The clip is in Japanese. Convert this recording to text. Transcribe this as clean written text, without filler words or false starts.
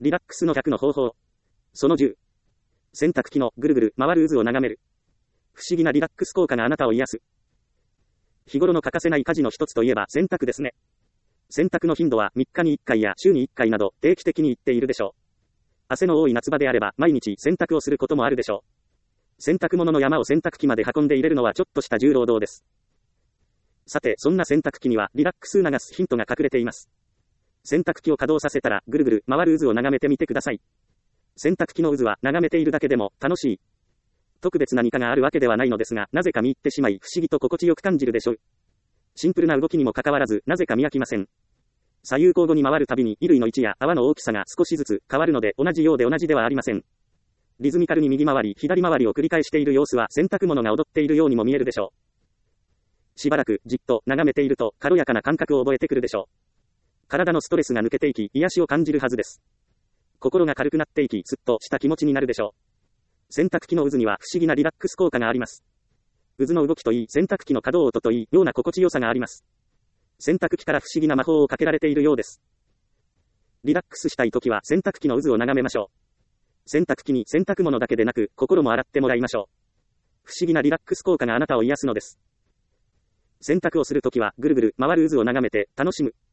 リラックスの100の方法。その10。洗濯機のぐるぐる回る渦を眺める。不思議なリラックス効果があなたを癒す。日頃の欠かせない家事の一つといえば洗濯ですね。洗濯の頻度は3日に1回や週に1回など定期的に行っているでしょう。汗の多い夏場であれば毎日洗濯をすることもあるでしょう。洗濯物の山を洗濯機まで運んで入れるのはちょっとした重労働です。さて、そんな洗濯機にはリラックス促すヒントが隠れています。洗濯機を稼働させたらぐるぐる回る渦を眺めてみてください。洗濯機の渦は眺めているだけでも楽しい。特別何かがあるわけではないのですが、なぜか見入ってしまい不思議と心地よく感じるでしょう。シンプルな動きにもかかわらず、なぜか見飽きません。左右交互に回るたびに衣類の位置や泡の大きさが少しずつ変わるので同じようで同じではありません。リズミカルに右回り、左回りを繰り返している様子は洗濯物が踊っているようにも見えるでしょう。しばらくじっと眺めていると軽やかな感覚を覚えてくるでしょう。体のストレスが抜けていき、癒しを感じるはずです。心が軽くなっていき、すっとした気持ちになるでしょう。洗濯機の渦には不思議なリラックス効果があります。渦の動きといい、洗濯機の稼働音といい、妙な心地よさがあります。洗濯機から不思議な魔法をかけられているようです。リラックスしたいときは洗濯機の渦を眺めましょう。洗濯機に洗濯物だけでなく、心も洗ってもらいましょう。不思議なリラックス効果があなたを癒すのです。洗濯をするときはぐるぐる回る渦を眺めて楽しむ。